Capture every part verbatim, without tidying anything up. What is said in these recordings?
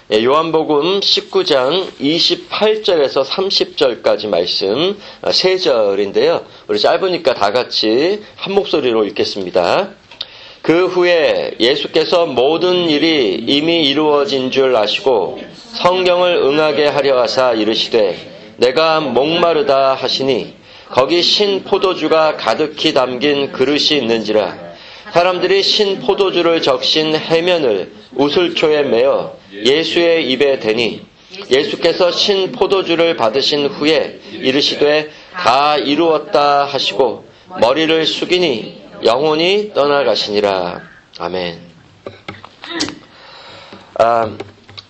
요한복음 십구 장 이십팔 절에서 삼십 절까지 말씀 세 절인데요. 우리 짧으니까 다 같이 한 목소리로 읽겠습니다. 그 후에 예수께서 모든 일이 이미 이루어진 줄 아시고 성경을 응하게 하려 하사 이르시되 내가 목마르다 하시니 거기 신 포도주가 가득히 담긴 그릇이 있는지라. 사람들이 신 포도주를 적신 해면을 우슬초에 메어 예수의 입에 대니 예수께서 신 포도주를 받으신 후에 이르시되 다 이루었다 하시고 머리를 숙이니 영혼이 떠나가시니라. 아멘. 아,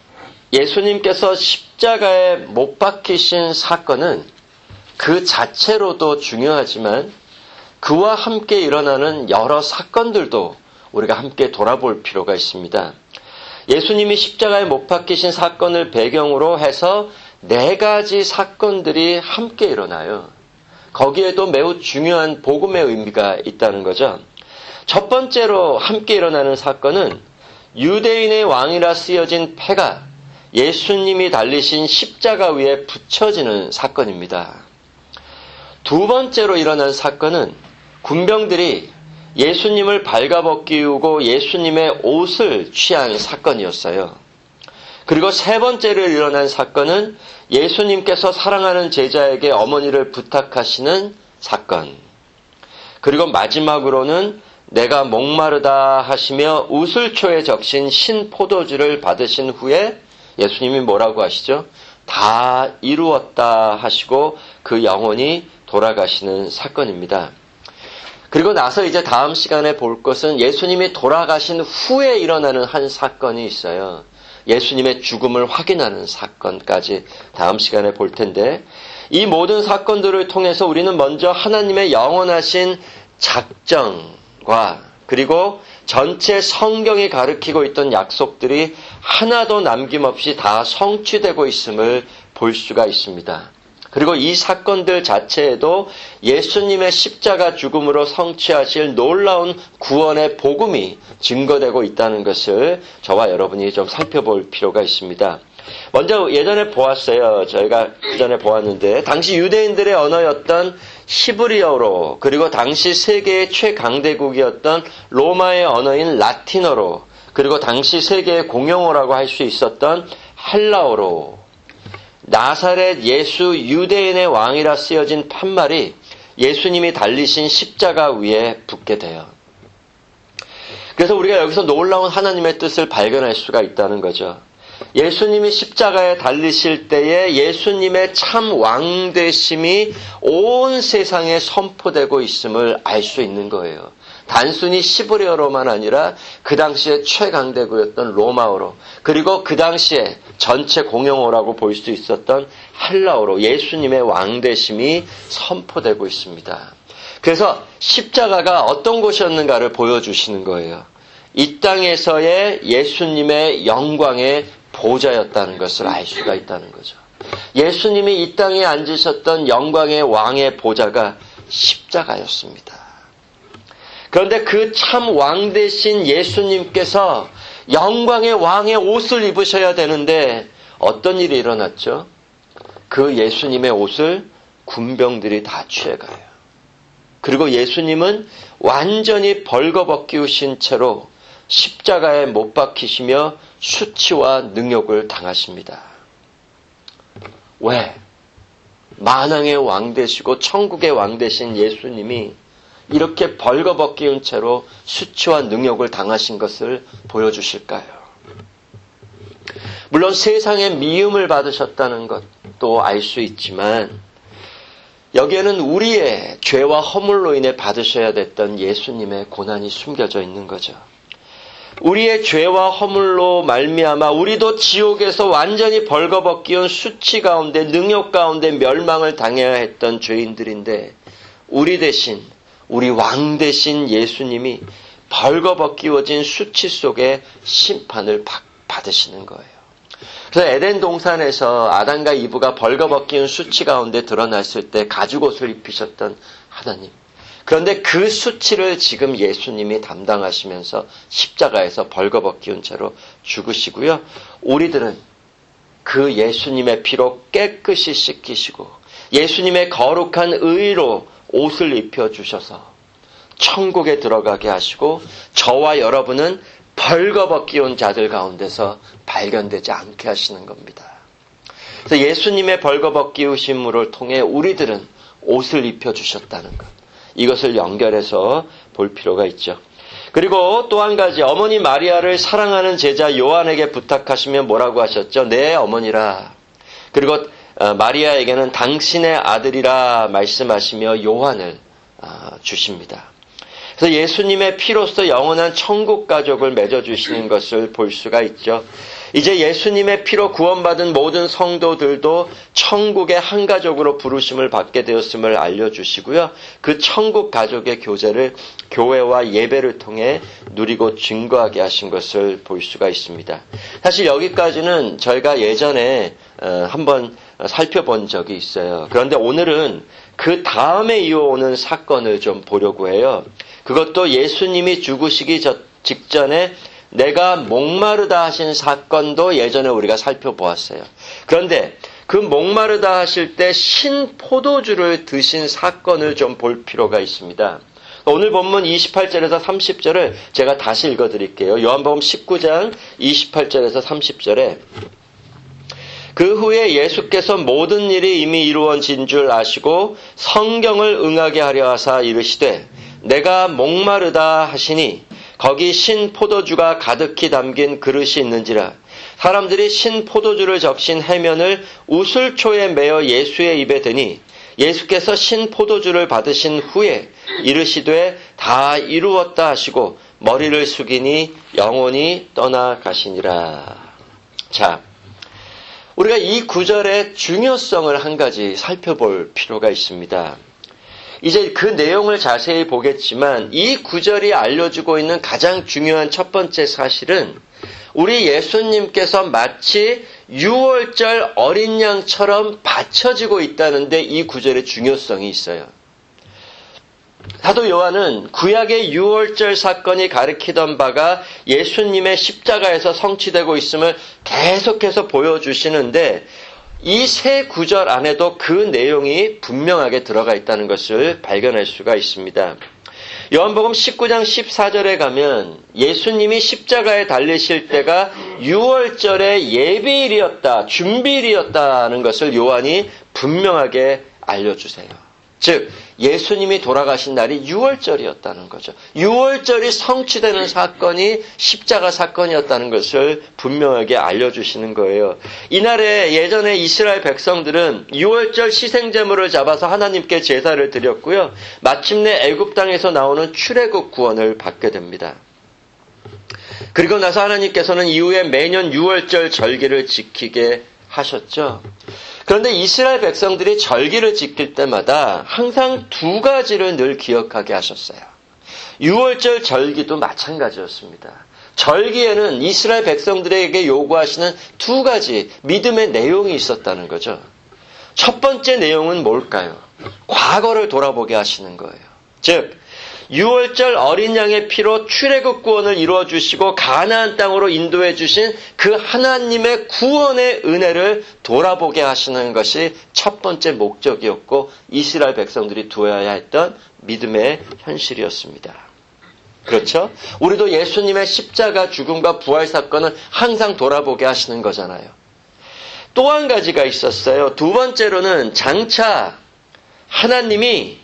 예수님께서 십자가에 못 박히신 사건은 그 자체로도 중요하지만 그와 함께 일어나는 여러 사건들도 우리가 함께 돌아볼 필요가 있습니다. 예수님이 십자가에 못 박히신 사건을 배경으로 해서 네 가지 사건들이 함께 일어나요. 거기에도 매우 중요한 복음의 의미가 있다는 거죠. 첫 번째로 함께 일어나는 사건은 유대인의 왕이라 쓰여진 패가 예수님이 달리신 십자가 위에 붙여지는 사건입니다. 두 번째로 일어난 사건은 군병들이 예수님을 발가벗기우고 예수님의 옷을 취한 사건이었어요. 그리고 세 번째로 일어난 사건은 예수님께서 사랑하는 제자에게 어머니를 부탁하시는 사건. 그리고 마지막으로는 내가 목마르다 하시며 우슬초에 적신 신 포도주를 받으신 후에 예수님이 뭐라고 하시죠? 다 이루었다 하시고 그 영혼이 돌아가시는 사건입니다. 그리고 나서 이제 다음 시간에 볼 것은 예수님이 돌아가신 후에 일어나는 한 사건이 있어요. 예수님의 죽음을 확인하는 사건까지 다음 시간에 볼 텐데 이 모든 사건들을 통해서 우리는 먼저 하나님의 영원하신 작정과 그리고 전체 성경이 가리키고 있던 약속들이 하나도 남김없이 다 성취되고 있음을 볼 수가 있습니다. 그리고 이 사건들 자체에도 예수님의 십자가 죽음으로 성취하실 놀라운 구원의 복음이 증거되고 있다는 것을 저와 여러분이 좀 살펴볼 필요가 있습니다. 먼저 예전에 보았어요. 저희가 그전에 보았는데 당시 유대인들의 언어였던 히브리어로 그리고 당시 세계의 최강대국이었던 로마의 언어인 라틴어로 그리고 당시 세계의 공용어라고 할 수 있었던 헬라어로 나사렛 예수 유대인의 왕이라 쓰여진 판말이 예수님이 달리신 십자가 위에 붙게 돼요. 그래서 우리가 여기서 놀라운 하나님의 뜻을 발견할 수가 있다는 거죠. 예수님이 십자가에 달리실 때에 예수님의 참 왕되심이 온 세상에 선포되고 있음을 알 수 있는 거예요. 단순히 히브리어로만 아니라 그 당시에 최강대국이었던 로마어로 그리고 그 당시에 전체 공용어라고 볼 수 있었던 헬라어로 예수님의 왕되심이 선포되고 있습니다. 그래서 십자가가 어떤 곳이었는가를 보여주시는 거예요. 이 땅에서의 예수님의 영광의 보좌였다는 것을 알 수가 있다는 거죠. 예수님이 이 땅에 앉으셨던 영광의 왕의 보좌가 십자가였습니다. 그런데 그 참 왕 되신 예수님께서 영광의 왕의 옷을 입으셔야 되는데 어떤 일이 일어났죠? 그 예수님의 옷을 군병들이 다 취해가요. 그리고 예수님은 완전히 벌거벗기우신 채로 십자가에 못 박히시며 수치와 능욕을 당하십니다. 왜? 만왕의 왕 되시고 천국의 왕 되신 예수님이 이렇게 벌거벗기운 채로 수치와 능욕을 당하신 것을 보여주실까요? 물론 세상의 미움을 받으셨다는 것도 알 수 있지만 여기에는 우리의 죄와 허물로 인해 받으셔야 됐던 예수님의 고난이 숨겨져 있는 거죠. 우리의 죄와 허물로 말미암아 우리도 지옥에서 완전히 벌거벗기운 수치 가운데 능욕 가운데 멸망을 당해야 했던 죄인들인데 우리 대신 우리 왕 대신 예수님이 벌거벗기워진 수치 속에 심판을 받으시는 거예요. 그래서 에덴 동산에서 아담과 이브가 벌거벗기운 수치 가운데 드러났을 때 가죽옷을 입히셨던 하나님. 그런데 그 수치를 지금 예수님이 담당하시면서 십자가에서 벌거벗기운 채로 죽으시고요. 우리들은 그 예수님의 피로 깨끗이 씻기시고 예수님의 거룩한 의로 옷을 입혀주셔서 천국에 들어가게 하시고 저와 여러분은 벌거벗기 온 자들 가운데서 발견되지 않게 하시는 겁니다. 그래서 예수님의 벌거벗기 우심물을 통해 우리들은 옷을 입혀주셨다는 것. 이것을 연결해서 볼 필요가 있죠. 그리고 또 한 가지, 어머니 마리아를 사랑하는 제자 요한에게 부탁하시면 뭐라고 하셨죠? 내 어머니라. 그리고 마리아에게는 당신의 아들이라 말씀하시며 요한을 주십니다. 그래서 예수님의 피로써 영원한 천국 가족을 맺어주시는 것을 볼 수가 있죠. 이제 예수님의 피로 구원받은 모든 성도들도 천국의 한 가족으로 부르심을 받게 되었음을 알려주시고요. 그 천국 가족의 교제를 교회와 예배를 통해 누리고 증거하게 하신 것을 볼 수가 있습니다. 사실 여기까지는 저희가 예전에 한번 살펴본 적이 있어요. 그런데 오늘은 그 다음에 이어오는 사건을 좀 보려고 해요. 그것도 예수님이 죽으시기 직전에 내가 목마르다 하신 사건도 예전에 우리가 살펴보았어요. 그런데 그 목마르다 하실 때 신포도주를 드신 사건을 좀 볼 필요가 있습니다. 오늘 본문 이십팔 절에서 삼십 절을 제가 다시 읽어드릴게요. 요한복음 십구 장 이십팔 절에서 삼십 절에 그 후에 예수께서 모든 일이 이미 이루어진 줄 아시고 성경을 응하게 하려 하사 이르시되 내가 목마르다 하시니 거기 신 포도주가 가득히 담긴 그릇이 있는지라 사람들이 신 포도주를 적신 해면을 우슬초에 매어 예수의 입에 드니 예수께서 신 포도주를 받으신 후에 이르시되 다 이루었다 하시고 머리를 숙이니 영원히 떠나가시니라. 자, 우리가 이 구절의 중요성을 한 가지 살펴볼 필요가 있습니다. 이제 그 내용을 자세히 보겠지만 이 구절이 알려주고 있는 가장 중요한 첫 번째 사실은 우리 예수님께서 마치 유월절 어린 양처럼 바쳐지고 있다는데 이 구절의 중요성이 있어요. 사도 요한은 구약의 유월절 사건이 가리키던 바가 예수님의 십자가에서 성취되고 있음을 계속해서 보여주시는데 이 세 구절 안에도 그 내용이 분명하게 들어가 있다는 것을 발견할 수가 있습니다. 요한복음 십구 장 십사 절에 가면 예수님이 십자가에 달리실 때가 유월절의 예비일이었다, 준비일이었다는 것을 요한이 분명하게 알려주세요. 즉 예수님이 돌아가신 날이 유월절이었다는 거죠. 유월절이 성취되는 사건이 십자가 사건이었다는 것을 분명하게 알려주시는 거예요. 이날에 예전에 이스라엘 백성들은 유월절 희생제물을 잡아서 하나님께 제사를 드렸고요. 마침내 애굽 땅에서 나오는 출애굽 구원을 받게 됩니다. 그리고 나서 하나님께서는 이후에 매년 유월절 절기를 지키게 하셨죠. 그런데 이스라엘 백성들이 절기를 지킬 때마다 항상 두 가지를 늘 기억하게 하셨어요. 유월절 절기도 마찬가지였습니다. 절기에는 이스라엘 백성들에게 요구하시는 두 가지 믿음의 내용이 있었다는 거죠. 첫 번째 내용은 뭘까요? 과거를 돌아보게 하시는 거예요. 즉 유월절 어린 양의 피로 출애굽 구원을 이루어 주시고 가나안 땅으로 인도해 주신 그 하나님의 구원의 은혜를 돌아보게 하시는 것이 첫 번째 목적이었고 이스라엘 백성들이 두어야 했던 믿음의 현실이었습니다. 그렇죠? 우리도 예수님의 십자가 죽음과 부활 사건을 항상 돌아보게 하시는 거잖아요. 또 한 가지가 있었어요. 두 번째로는 장차 하나님이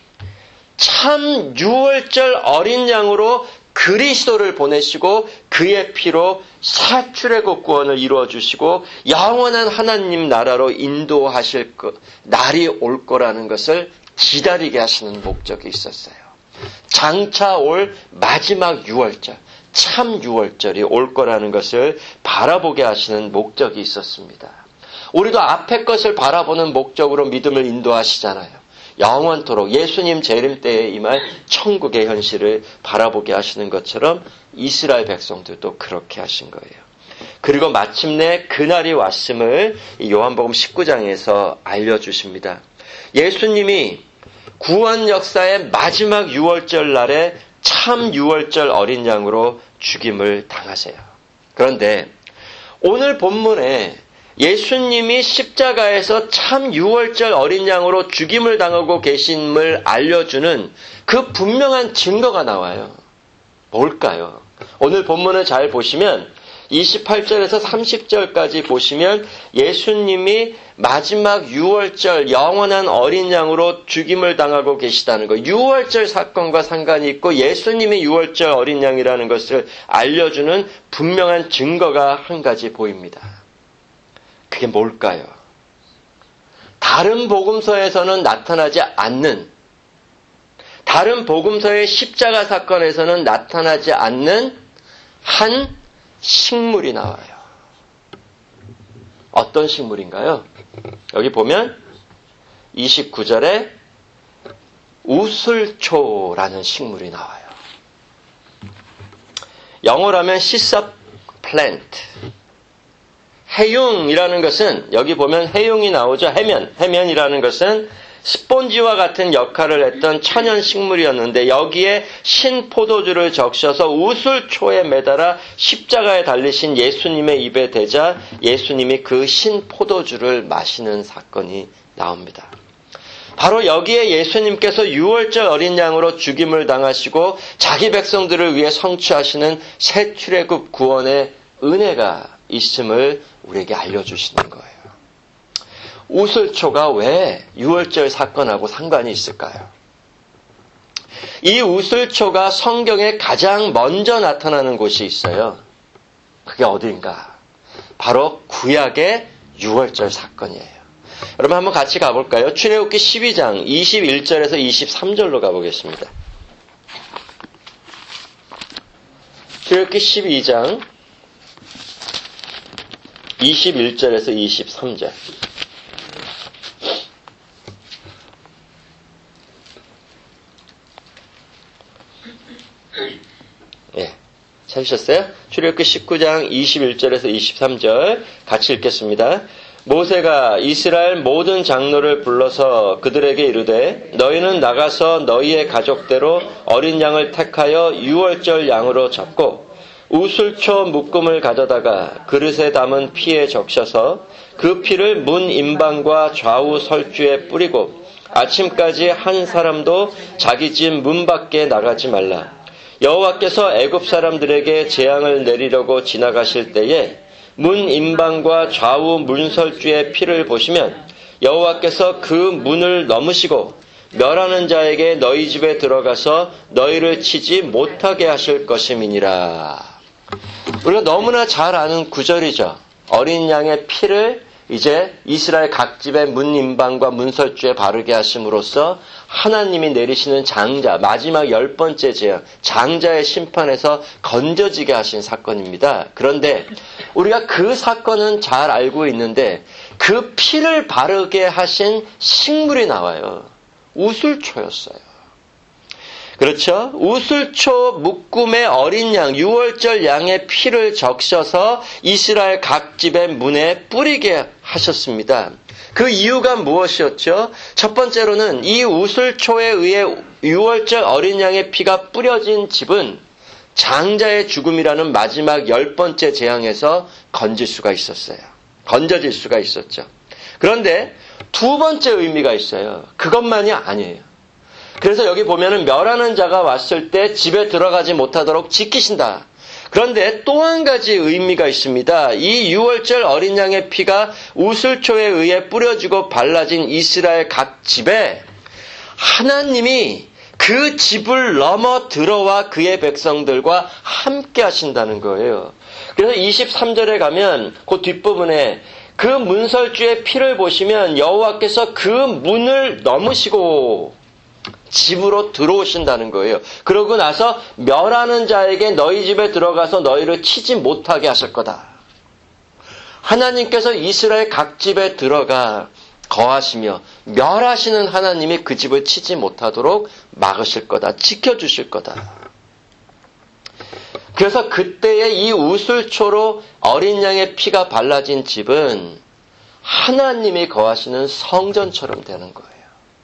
참 유월절 어린 양으로 그리스도를 보내시고 그의 피로 새 출애굽 구원을 이루어 주시고 영원한 하나님 나라로 인도하실 것, 날이 올 거라는 것을 기다리게 하시는 목적이 있었어요. 장차 올 마지막 유월절, 참 유월절이 올 거라는 것을 바라보게 하시는 목적이 있었습니다. 우리도 앞의 것을 바라보는 목적으로 믿음을 인도하시잖아요. 영원토록 예수님 재림 때에 임할 천국의 현실을 바라보게 하시는 것처럼 이스라엘 백성들도 그렇게 하신 거예요. 그리고 마침내 그날이 왔음을 요한복음 십구 장에서 알려주십니다. 예수님이 구원 역사의 마지막 유월절 날에 참 유월절 어린 양으로 죽임을 당하세요. 그런데 오늘 본문에 예수님이 십자가에서 참 유월절 어린 양으로 죽임을 당하고 계심을 알려주는 그 분명한 증거가 나와요. 뭘까요? 오늘 본문을 잘 보시면 이십팔 절에서 삼십 절까지 보시면 예수님이 마지막 유월절 영원한 어린 양으로 죽임을 당하고 계시다는 것, 유월절 사건과 상관이 있고 예수님이 유월절 어린 양이라는 것을 알려주는 분명한 증거가 한 가지 보입니다. 그게 뭘까요? 다른 복음서에서는 나타나지 않는, 다른 복음서의 십자가 사건에서는 나타나지 않는 한 식물이 나와요. 어떤 식물인가요? 여기 보면 이십구 절에 우슬초라는 식물이 나와요. 영어로 하면 시섭 플랜트. 해융이라는 것은, 여기 보면 해융이 나오죠. 해면. 해면이라는 것은 스폰지와 같은 역할을 했던 천연 식물이었는데 여기에 신포도주를 적셔서 우슬초에 매달아 십자가에 달리신 예수님의 입에 대자 예수님이 그 신포도주를 마시는 사건이 나옵니다. 바로 여기에 예수님께서 유월절 어린 양으로 죽임을 당하시고 자기 백성들을 위해 성취하시는 새 출애굽 구원의 은혜가 있음을 우리에게 알려주시는 거예요. 우슬초가 왜 유월절 사건하고 상관이 있을까요? 이 우슬초가 성경에 가장 먼저 나타나는 곳이 있어요. 그게 어디인가? 바로 구약의 유월절 사건이에요. 여러분 한번 같이 가볼까요? 출애굽기 십이 장 이십일 절에서 이십삼 절로 가보겠습니다. 출애굽기 십이 장 이십일 절에서 이십삼 절. 예, 찾으셨어요? 출애굽기 십구 장 이십일 절에서 이십삼 절 같이 읽겠습니다. 모세가 이스라엘 모든 장로를 불러서 그들에게 이르되 너희는 나가서 너희의 가족대로 어린 양을 택하여 유월절 양으로 잡고 우슬초 묶음을 가져다가 그릇에 담은 피에 적셔서 그 피를 문 임방과 좌우 설주에 뿌리고 아침까지 한 사람도 자기 집 문 밖에 나가지 말라. 여호와께서 애굽 사람들에게 재앙을 내리려고 지나가실 때에 문 임방과 좌우 문설주의 피를 보시면 여호와께서 그 문을 넘으시고 멸하는 자에게 너희 집에 들어가서 너희를 치지 못하게 하실 것임이니라. 우리가 너무나 잘 아는 구절이죠. 어린 양의 피를 이제 이스라엘 각 집의 문 임방과 문설주에 바르게 하심으로써 하나님이 내리시는 장자, 마지막 열 번째 재앙, 장자의 심판에서 건져지게 하신 사건입니다. 그런데 우리가 그 사건은 잘 알고 있는데 그 피를 바르게 하신 식물이 나와요. 우슬초였어요. 그렇죠? 우슬초 묶음의 어린 양, 유월절 양의 피를 적셔서 이스라엘 각 집의 문에 뿌리게 하셨습니다. 그 이유가 무엇이었죠? 첫 번째로는 이 우슬초에 의해 유월절 어린 양의 피가 뿌려진 집은 장자의 죽음이라는 마지막 열 번째 재앙에서 건질 수가 있었어요. 건져질 수가 있었죠. 그런데 두 번째 의미가 있어요. 그것만이 아니에요. 그래서 여기 보면은 멸하는 자가 왔을 때 집에 들어가지 못하도록 지키신다. 그런데 또 한 가지 의미가 있습니다. 이 유월절 어린 양의 피가 우슬초에 의해 뿌려지고 발라진 이스라엘 각 집에 하나님이 그 집을 넘어 들어와 그의 백성들과 함께 하신다는 거예요. 그래서 이십삼 절에 가면 그 뒷부분에 그 문설주의 피를 보시면 여호와께서 그 문을 넘으시고 집으로 들어오신다는 거예요. 그러고 나서 멸하는 자에게 너희 집에 들어가서 너희를 치지 못하게 하실 거다. 하나님께서 이스라엘 각 집에 들어가 거하시며 멸하시는 하나님이 그 집을 치지 못하도록 막으실 거다. 지켜주실 거다. 그래서 그때의 이 우슬초로 어린 양의 피가 발라진 집은 하나님이 거하시는 성전처럼 되는 거예요.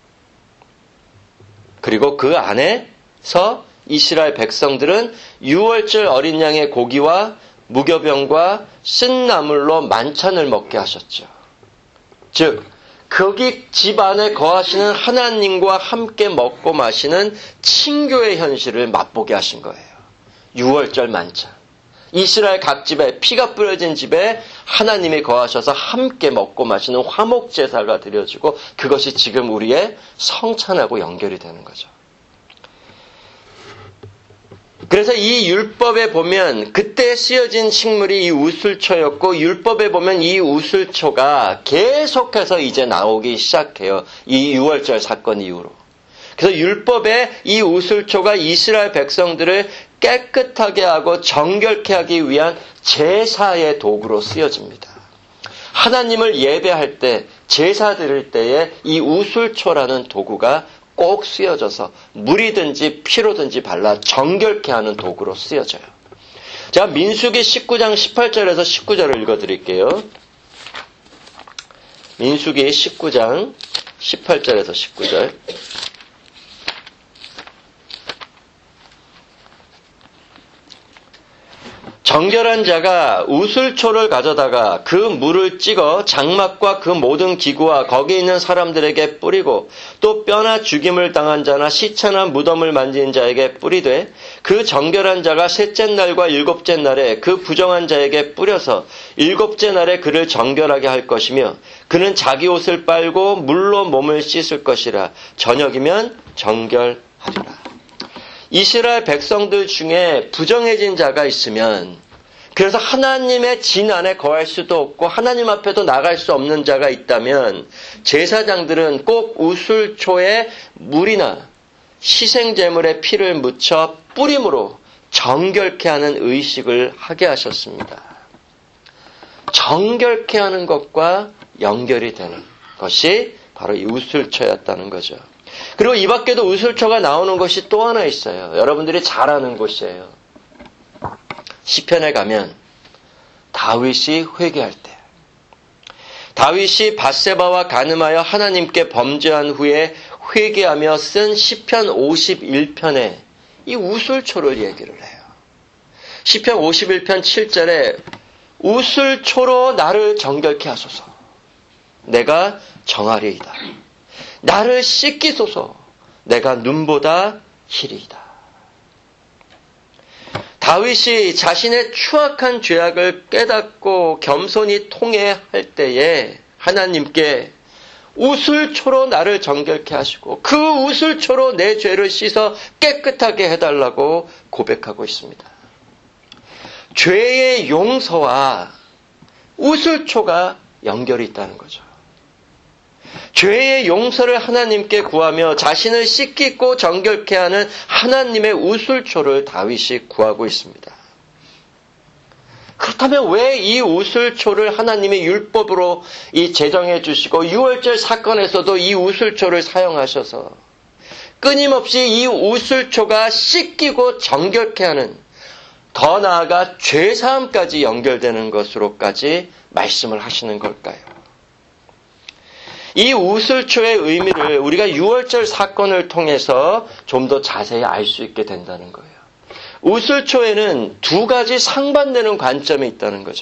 그리고 그 안에서 이스라엘 백성들은 유월절 어린 양의 고기와 무교병과 쓴 나물로 만찬을 먹게 하셨죠. 즉 거기 집 안에 거하시는 하나님과 함께 먹고 마시는 친교의 현실을 맛보게 하신 거예요. 유월절 만찬. 이스라엘 각 집에 피가 뿌려진 집에 하나님이 거하셔서 함께 먹고 마시는 화목제사가 드려지고 그것이 지금 우리의 성찬하고 연결이 되는 거죠. 그래서 이 율법에 보면 그때 쓰여진 식물이 이 우슬초였고 율법에 보면 이 우슬초가 계속해서 이제 나오기 시작해요. 이 유월절 사건 이후로. 그래서 율법에 이 우슬초가 이스라엘 백성들을 깨끗하게 하고 정결케 하기 위한 제사의 도구로 쓰여집니다. 하나님을 예배할 때, 제사 드릴 때에 이 우슬초라는 도구가 꼭 쓰여져서 물이든지 피로든지 발라 정결케 하는 도구로 쓰여져요. 자, 민수기 십구 장 십팔 절에서 십구 절을 읽어드릴게요. 민수기 십구 장 십팔 절에서 십구 절. 정결한 자가 우슬초를 가져다가 그 물을 찍어 장막과 그 모든 기구와 거기 있는 사람들에게 뿌리고 또 뼈나 죽임을 당한 자나 시체나 무덤을 만진 자에게 뿌리되 그 정결한 자가 셋째 날과 일곱째 날에 그 부정한 자에게 뿌려서 일곱째 날에 그를 정결하게 할 것이며 그는 자기 옷을 빨고 물로 몸을 씻을 것이라 저녁이면 정결하리라. 이스라엘 백성들 중에 부정해진 자가 있으면 그래서 하나님의 진 안에 거할 수도 없고 하나님 앞에도 나갈 수 없는 자가 있다면 제사장들은 꼭 우슬초에 물이나 희생제물의 피를 묻혀 뿌림으로 정결케 하는 의식을 하게 하셨습니다. 정결케 하는 것과 연결이 되는 것이 바로 이 우슬초였다는 거죠. 그리고 이 밖에도 우슬초가 나오는 것이 또 하나 있어요. 여러분들이 잘 아는 곳이에요. 시편에 가면 다윗이 회개할 때 다윗이 밧세바와 간음하여 하나님께 범죄한 후에 회개하며 쓴 시편 오십일 편에 이 우슬초를 얘기를 해요. 시편 오십일 편 칠 절에 우슬초로 나를 정결케 하소서. 내가 정하리이다. 나를 씻기소서. 내가 눈보다 희리이다. 다윗이 자신의 추악한 죄악을 깨닫고 겸손히 통회할 때에 하나님께 우슬초로 나를 정결케 하시고 그 우슬초로 내 죄를 씻어 깨끗하게 해달라고 고백하고 있습니다. 죄의 용서와 우슬초가 연결이 있다는 거죠. 죄의 용서를 하나님께 구하며 자신을 씻기고 정결케 하는 하나님의 우슬초를 다윗이 구하고 있습니다. 그렇다면 왜 이 우슬초를 하나님의 율법으로 이 제정해 주시고 유월절 사건에서도 이 우슬초를 사용하셔서 끊임없이 이 우슬초가 씻기고 정결케 하는 더 나아가 죄사함까지 연결되는 것으로까지 말씀을 하시는 걸까요? 이 우슬초의 의미를 우리가 유월절 사건을 통해서 좀 더 자세히 알 수 있게 된다는 거예요. 우슬초에는 두 가지 상반되는 관점이 있다는 거죠.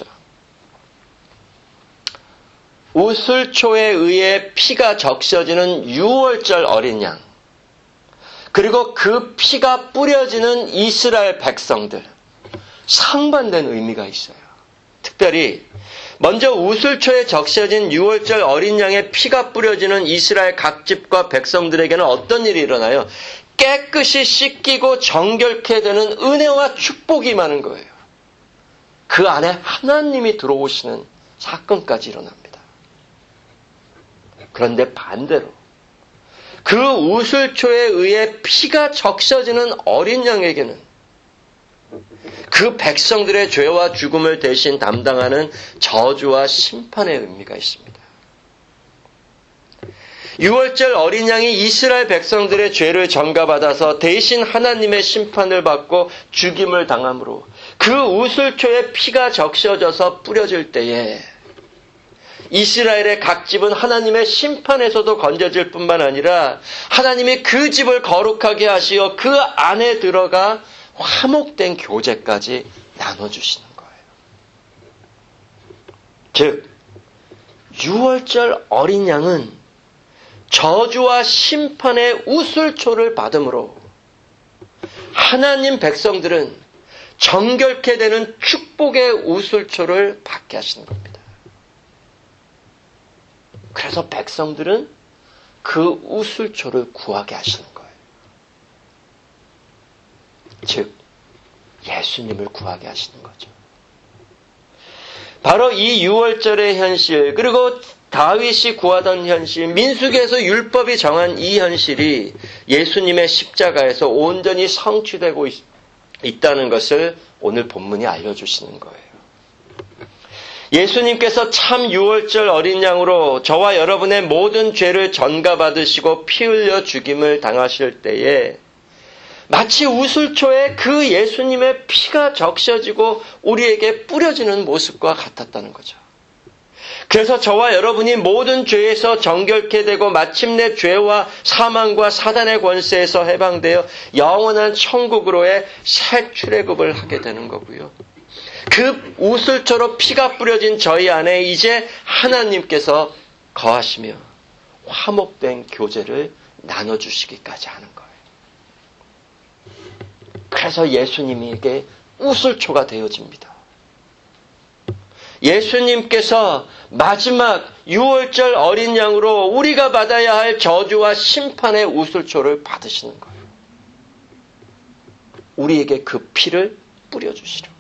우슬초에 의해 피가 적셔지는 유월절 어린 양, 그리고 그 피가 뿌려지는 이스라엘 백성들, 상반된 의미가 있어요. 특별히 먼저 우슬초에 적셔진 유월절 어린 양의 피가 뿌려지는 이스라엘 각 집과 백성들에게는 어떤 일이 일어나요? 깨끗이 씻기고 정결케 되는 은혜와 축복이 많은 거예요. 그 안에 하나님이 들어오시는 사건까지 일어납니다. 그런데 반대로 그 우슬초에 의해 피가 적셔지는 어린 양에게는 그 백성들의 죄와 죽음을 대신 담당하는 저주와 심판의 의미가 있습니다. 유월절 어린 양이 이스라엘 백성들의 죄를 전가받아서 대신 하나님의 심판을 받고 죽임을 당함으로 그 우슬초에 피가 적셔져서 뿌려질 때에 이스라엘의 각 집은 하나님의 심판에서도 건져질 뿐만 아니라 하나님이 그 집을 거룩하게 하시어 그 안에 들어가 화목된 교제까지 나눠주시는 거예요. 즉 유월절 어린 양은 저주와 심판의 우슬초를 받음으로 하나님 백성들은 정결케 되는 축복의 우슬초를 받게 하시는 겁니다. 그래서 백성들은 그 우슬초를 구하게 하시는 거예요. 즉 예수님을 구하게 하시는 거죠. 바로 이 유월절의 현실, 그리고 다윗이 구하던 현실, 민수기에서 율법이 정한 이 현실이 예수님의 십자가에서 온전히 성취되고 있, 있다는 것을 오늘 본문이 알려주시는 거예요. 예수님께서 참 유월절 어린 양으로 저와 여러분의 모든 죄를 전가받으시고 피 흘려 죽임을 당하실 때에 마치 우슬초에 그 예수님의 피가 적셔지고 우리에게 뿌려지는 모습과 같았다는 거죠. 그래서 저와 여러분이 모든 죄에서 정결케 되고 마침내 죄와 사망과 사단의 권세에서 해방되어 영원한 천국으로의 새 출애굽을 하게 되는 거고요. 그 우슬초로 피가 뿌려진 저희 안에 이제 하나님께서 거하시며 화목된 교제를 나눠주시기까지 하는 거예요. 그래서 예수님에게 우슬초가 되어집니다. 예수님께서 마지막 유월절 어린 양으로 우리가 받아야 할 저주와 심판의 우슬초를 받으시는 거예요. 우리에게 그 피를 뿌려주시려고.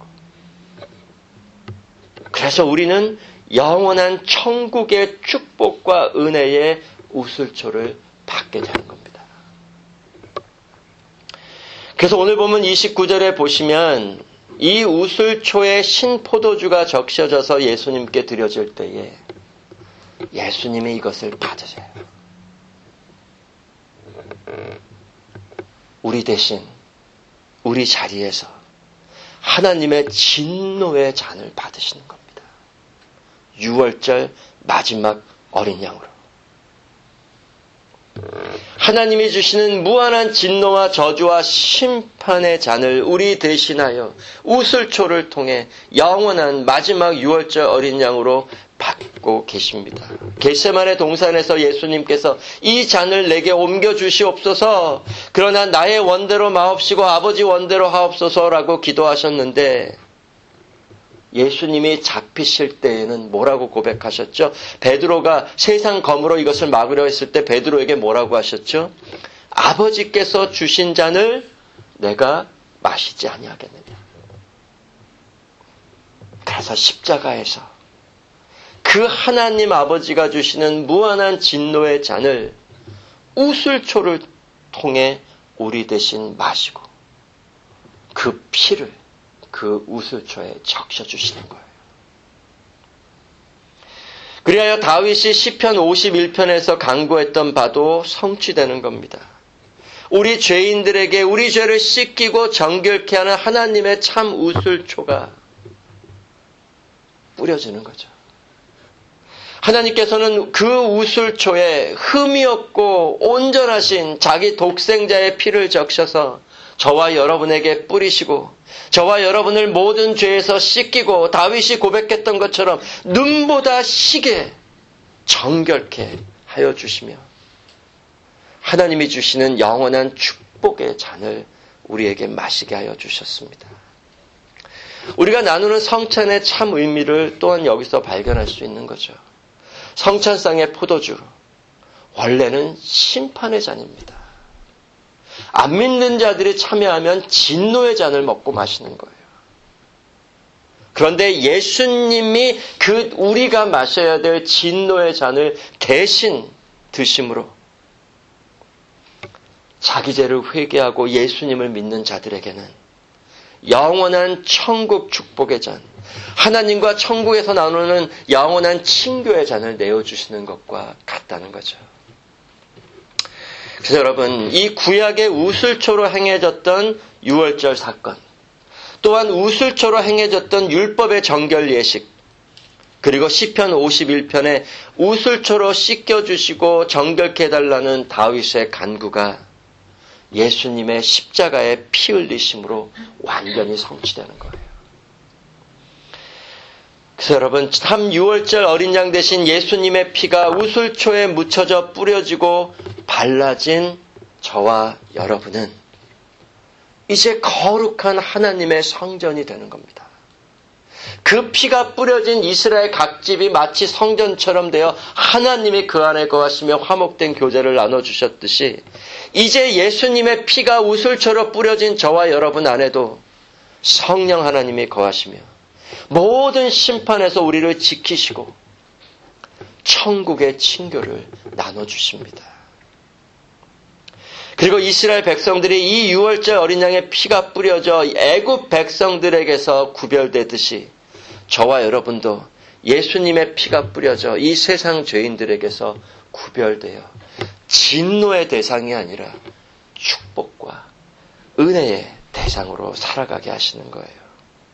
그래서 우리는 영원한 천국의 축복과 은혜의 우슬초를 받게 되는 겁니다. 그래서 오늘 보면 이십구 절에 보시면 이 우슬초에 신포도주가 적셔져서 예수님께 드려질 때에 예수님이 이것을 받으세요. 우리 대신 우리 자리에서 하나님의 진노의 잔을 받으시는 겁니다. 유월절 마지막 어린 양으로. 하나님이 주시는 무한한 진노와 저주와 심판의 잔을 우리 대신하여 우슬초를 통해 영원한 마지막 유월절 어린 양으로 받고 계십니다. 겟세마네 동산에서 예수님께서 이 잔을 내게 옮겨주시옵소서, 그러나 나의 원대로 마옵시고 아버지 원대로 하옵소서라고 기도하셨는데 예수님이 잡히실 때에는 뭐라고 고백하셨죠? 베드로가 세상 검으로 이것을 막으려 했을 때 베드로에게 뭐라고 하셨죠? 아버지께서 주신 잔을 내가 마시지 아니하겠느냐. 그래서 십자가에서 그 하나님 아버지가 주시는 무한한 진노의 잔을 우슬초를 통해 우리 대신 마시고 그 피를 그 우슬초에 적셔주시는 거예요. 그리하여 다윗이 시편 오십일 편에서 간구했던 바도 성취되는 겁니다. 우리 죄인들에게 우리 죄를 씻기고 정결케 하는 하나님의 참 우슬초가 뿌려지는 거죠. 하나님께서는 그 우슬초에 흠이 없고 온전하신 자기 독생자의 피를 적셔서 저와 여러분에게 뿌리시고 저와 여러분을 모든 죄에서 씻기고 다윗이 고백했던 것처럼 눈보다 시게 정결케 하여 주시며 하나님이 주시는 영원한 축복의 잔을 우리에게 마시게 하여 주셨습니다. 우리가 나누는 성찬의 참 의미를 또한 여기서 발견할 수 있는 거죠. 성찬상의 포도주, 원래는 심판의 잔입니다. 안 믿는 자들이 참여하면 진노의 잔을 먹고 마시는 거예요. 그런데 예수님이 그 우리가 마셔야 될 진노의 잔을 대신 드심으로 자기 죄를 회개하고 예수님을 믿는 자들에게는 영원한 천국 축복의 잔, 하나님과 천국에서 나누는 영원한 친교의 잔을 내어주시는 것과 같다는 거죠. 그래서 여러분, 이 구약의 우슬초로 행해졌던 유월절 사건, 또한 우슬초로 행해졌던 율법의 정결 예식, 그리고 시편 오십일 편에 우슬초로 씻겨주시고 정결케 해달라는 다윗의 간구가 예수님의 십자가의 피 흘리심으로 완전히 성취되는 거예요. 그래서 여러분, 참 유월절 어린 양 대신 예수님의 피가 우슬초에 묻혀져 뿌려지고 발라진 저와 여러분은 이제 거룩한 하나님의 성전이 되는 겁니다. 그 피가 뿌려진 이스라엘 각 집이 마치 성전처럼 되어 하나님이 그 안에 거하시며 화목된 교제를 나눠주셨듯이 이제 예수님의 피가 우슬초로 뿌려진 저와 여러분 안에도 성령 하나님이 거하시며 모든 심판에서 우리를 지키시고 천국의 친교를 나눠주십니다. 그리고 이스라엘 백성들이 이 유월절 어린 양의 피가 뿌려져 애굽 백성들에게서 구별되듯이 저와 여러분도 예수님의 피가 뿌려져 이 세상 죄인들에게서 구별되어 진노의 대상이 아니라 축복과 은혜의 대상으로 살아가게 하시는 거예요.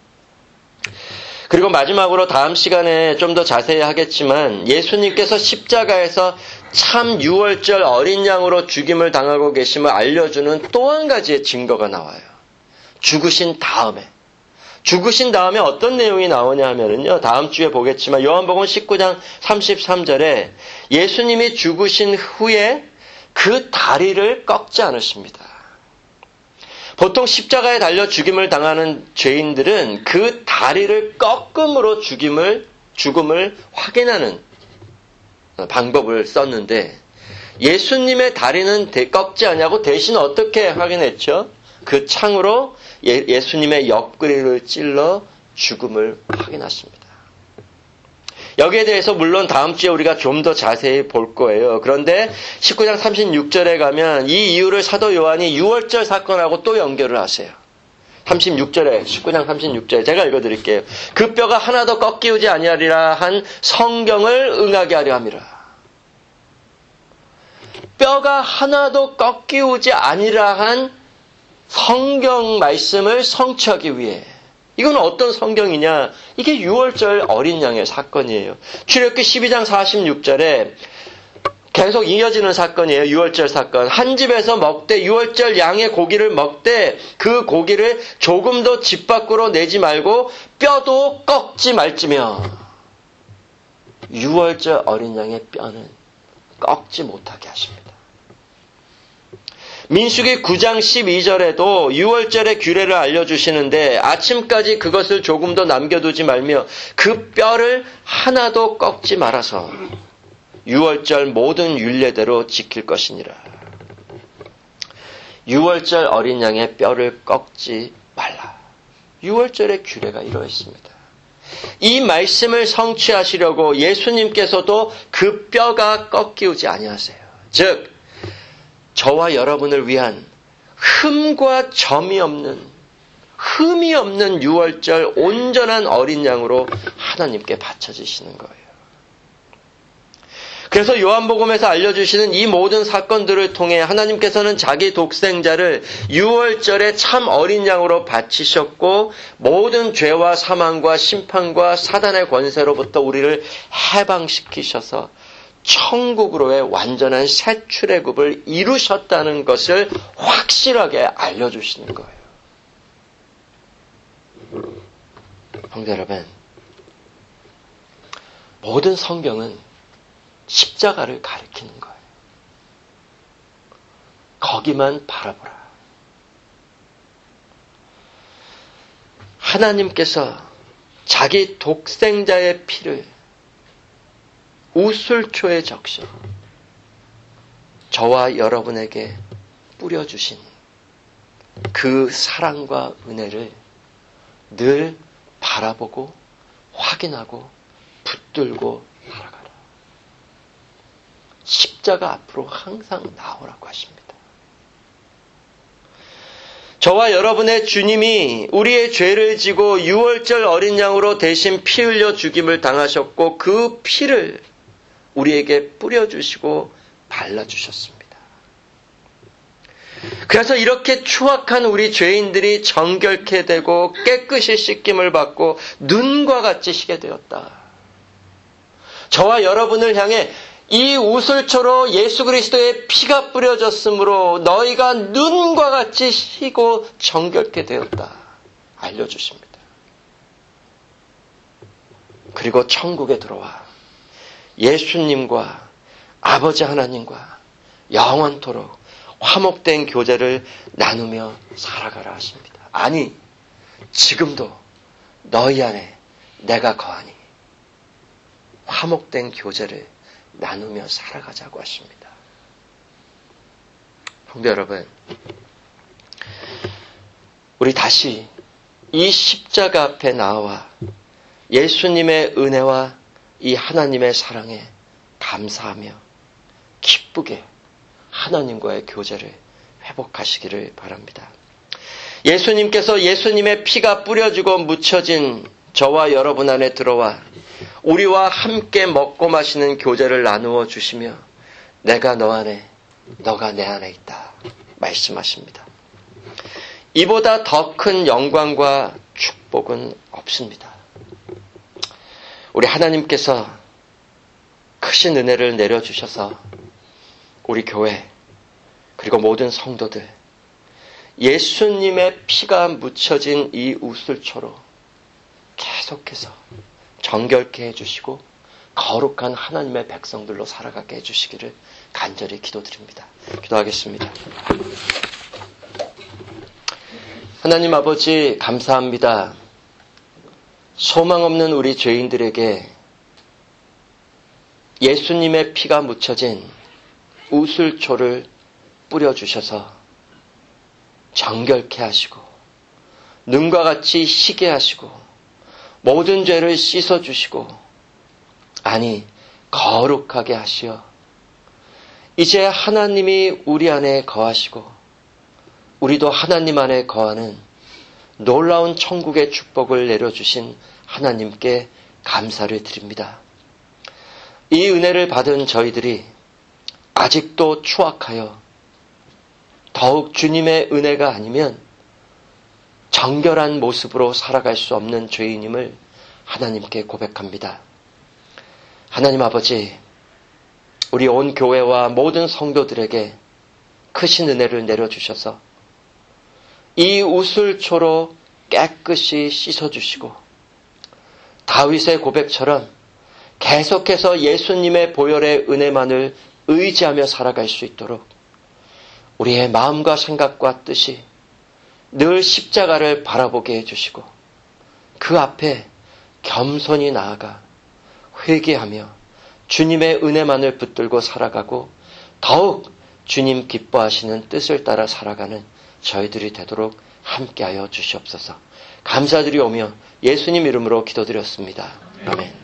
그리고 마지막으로 다음 시간에 좀 더 자세히 하겠지만 예수님께서 십자가에서 참 유월절 어린 양으로 죽임을 당하고 계심을 알려주는 또 한 가지의 증거가 나와요. 죽으신 다음에. 죽으신 다음에 어떤 내용이 나오냐 하면요. 다음 주에 보겠지만 요한복음 십구 장 삼십삼 절에 예수님이 죽으신 후에 그 다리를 꺾지 않으십니다. 보통 십자가에 달려 죽임을 당하는 죄인들은 그 다리를 꺾음으로 죽임을, 죽음을 확인하는 방법을 썼는데 예수님의 다리는 꺾지 않냐고 대신 어떻게 확인했죠? 그 창으로 예, 예수님의 옆구리를 찔러 죽음을 확인하십니다. 여기에 대해서 물론 다음 주에 우리가 좀 더 자세히 볼 거예요. 그런데 십구 장 삼십육 절에 가면 이 이유를 사도 요한이 유월절 사건하고 또 연결을 하세요. 삼십육 절에 십구 장 삼십육 절에 제가 읽어드릴게요. 그 뼈가 하나도 꺾이우지 아니하리라 한 성경을 응하게 하려 함이라. 뼈가 하나도 꺾이우지 아니라 한 성경 말씀을 성취하기 위해 이건 어떤 성경이냐? 이게 유월절 어린 양의 사건이에요. 출애굽기 십이 장 사십육 절에 계속 이어지는 사건이에요. 유월절 사건. 한 집에서 먹되 유월절 양의 고기를 먹되 그 고기를 조금도 집 밖으로 내지 말고 뼈도 꺾지 말지며 유월절 어린 양의 뼈는 꺾지 못하게 하십니다. 민수기 구 장 십이 절에도 유월절의 규례를 알려주시는데 아침까지 그것을 조금도 남겨두지 말며 그 뼈를 하나도 꺾지 말아서 유월절 모든 율례대로 지킬 것이니라. 유월절 어린 양의 뼈를 꺾지 말라. 유월절의 규례가 이러했습니다. 이 말씀을 성취하시려고 예수님께서도 그 뼈가 꺾이우지 아니하세요. 즉 저와 여러분을 위한 흠과 점이 없는 흠이 없는 유월절 온전한 어린 양으로 하나님께 바쳐지시는 거예요. 그래서 요한복음에서 알려주시는 이 모든 사건들을 통해 하나님께서는 자기 독생자를 유월절에 참 어린 양으로 바치셨고 모든 죄와 사망과 심판과 사단의 권세로부터 우리를 해방시키셔서 천국으로의 완전한 새 출애굽을 이루셨다는 것을 확실하게 알려주시는 거예요. 형제 여러분, 모든 성경은 십자가를 가리키는 거예요. 거기만 바라보라. 하나님께서 자기 독생자의 피를 우슬초에 적셔 저와 여러분에게 뿌려주신 그 사랑과 은혜를 늘 바라보고 확인하고 붙들고 살아가라. 십자가 앞으로 항상 나오라고 하십니다. 저와 여러분의 주님이 우리의 죄를 지고 유월절 어린 양으로 대신 피 흘려 죽임을 당하셨고 그 피를 우리에게 뿌려주시고 발라주셨습니다. 그래서 이렇게 추악한 우리 죄인들이 정결케 되고 깨끗이 씻김을 받고 눈과 같이 시게 되었다. 저와 여러분을 향해 이 우슬초로 예수 그리스도의 피가 뿌려졌으므로 너희가 눈과 같이 희고 정결케 되었다. 알려주십니다. 그리고 천국에 들어와 예수님과 아버지 하나님과 영원토록 화목된 교제를 나누며 살아가라 하십니다. 아니, 지금도 너희 안에 내가 거하니 화목된 교제를 나누며 살아가자고 하십니다. 성도 여러분, 우리 다시 이 십자가 앞에 나와 예수님의 은혜와 이 하나님의 사랑에 감사하며 기쁘게 하나님과의 교제를 회복하시기를 바랍니다. 예수님께서 예수님의 피가 뿌려지고 묻혀진 저와 여러분 안에 들어와 우리와 함께 먹고 마시는 교제를 나누어 주시며 내가 너 안에 너가 내 안에 있다 말씀하십니다. 이보다 더 큰 영광과 축복은 없습니다. 우리 하나님께서 크신 은혜를 내려주셔서 우리 교회 그리고 모든 성도들 예수님의 피가 묻혀진 이 우슬초로 계속해서 정결케 해주시고 거룩한 하나님의 백성들로 살아가게 해주시기를 간절히 기도드립니다. 기도하겠습니다. 하나님 아버지 감사합니다. 소망 없는 우리 죄인들에게 예수님의 피가 묻혀진 우슬초를 뿌려주셔서 정결케 하시고 눈과 같이 희게 하시고 모든 죄를 씻어주시고 아니 거룩하게 하시어 이제 하나님이 우리 안에 거하시고 우리도 하나님 안에 거하는 놀라운 천국의 축복을 내려주신 하나님께 감사를 드립니다. 이 은혜를 받은 저희들이 아직도 추악하여 더욱 주님의 은혜가 아니면 정결한 모습으로 살아갈 수 없는 죄인임을 하나님께 고백합니다. 하나님 아버지, 우리 온 교회와 모든 성도들에게 크신 은혜를 내려주셔서 이 우슬초로 깨끗이 씻어주시고 다윗의 고백처럼 계속해서 예수님의 보혈의 은혜만을 의지하며 살아갈 수 있도록 우리의 마음과 생각과 뜻이 늘 십자가를 바라보게 해주시고 그 앞에 겸손히 나아가 회개하며 주님의 은혜만을 붙들고 살아가고 더욱 주님 기뻐하시는 뜻을 따라 살아가는 저희들이 되도록 함께하여 주시옵소서. 감사드리오며 예수님 이름으로 기도드렸습니다. 아멘.